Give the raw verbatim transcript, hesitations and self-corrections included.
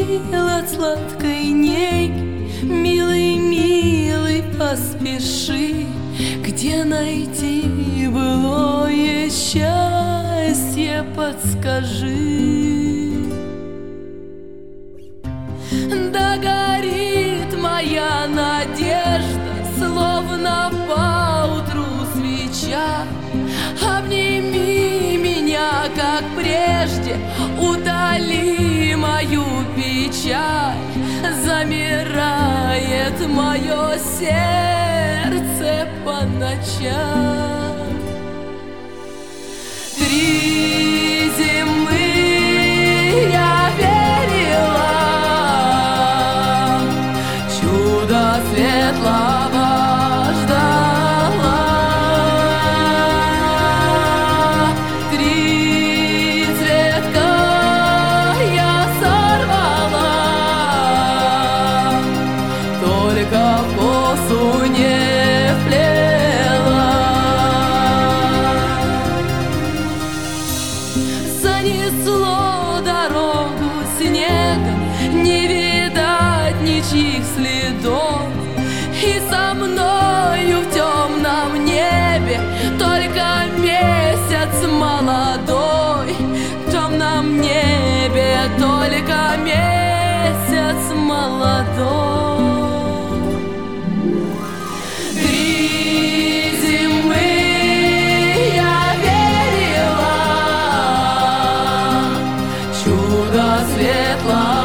сил от сладкой неги. Милый, милый, поспеши, где найти былое счастье, подскажи. Да горит моя надежда, словно поутру свеча. Обними меня, как прежде, утоли мою печаль. Замирает мое сердце по ночам. Три зимы я верила, чудо светлого ждала. Три цветка я сорвала, только косу не вплела. Занесло дорогу снегом, не видать ничьих следов. И со мною в темном небе только месяц молодой. В темном небе только месяц молодой. Три зимы я верила, чудо светлое